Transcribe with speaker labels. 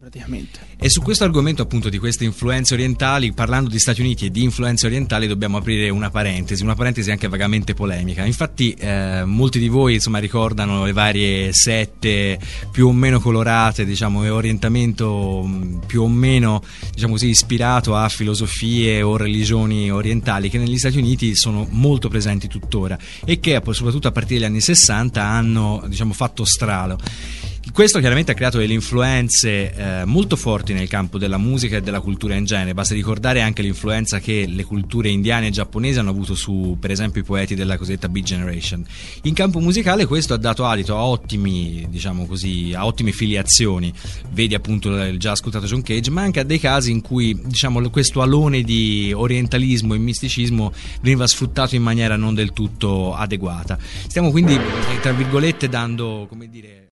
Speaker 1: praticamente.
Speaker 2: E su questo argomento appunto di queste influenze orientali, parlando di Stati Uniti e di influenze orientali, dobbiamo aprire una parentesi anche vagamente polemica. Infatti molti di voi insomma ricordano le varie sette più o meno colorate, diciamo, e orientamento più o meno, diciamo così, ispirato a filosofie o religioni orientali che negli Stati Uniti sono molto presenti tuttora e che soprattutto a partire dagli anni 60 hanno, diciamo, fatto stralo. Questo chiaramente ha creato delle influenze molto forti nel campo della musica e della cultura in genere. Basta ricordare anche l'influenza che le culture indiane e giapponesi hanno avuto su, per esempio, i poeti della cosiddetta Beat Generation. In campo musicale questo ha dato adito a ottimi, diciamo così, a ottime filiazioni. Vedi appunto il già ascoltato John Cage, ma anche a dei casi in cui, diciamo, questo alone di orientalismo e misticismo veniva sfruttato in maniera non del tutto adeguata. Stiamo quindi, tra virgolette, dando, come dire,